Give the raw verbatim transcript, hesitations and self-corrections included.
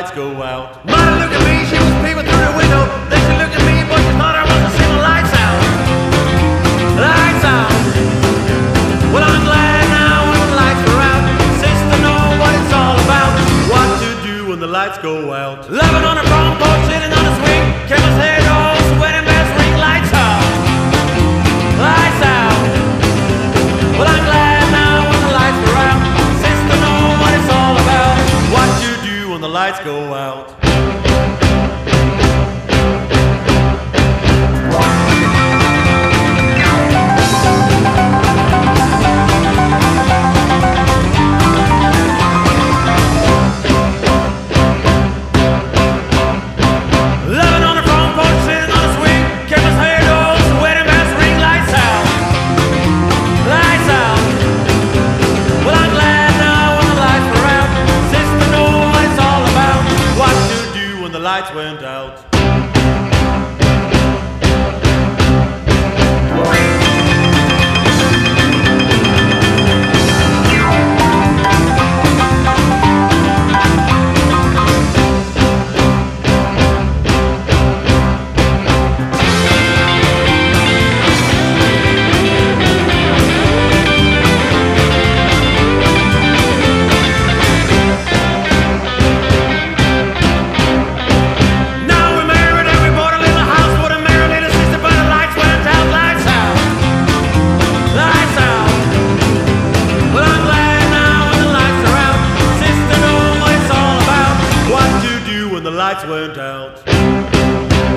lights go out. Mother looked at me, she was peeping through the window. Then she looked at me, but she thought I wasn't seeing the lights out. Lights out. Well, I'm glad now when the lights are out. Sister know what it's all about. What to do when the lights go out? Loving on a front porch, sitting on a swing. Camel's hair rolls, wedding bells ring. Lights out. Lights out. Well, I'm glad now when the lights are out. Sister know what it's all about. What to do when the lights go out? Lights went out. The lights went out.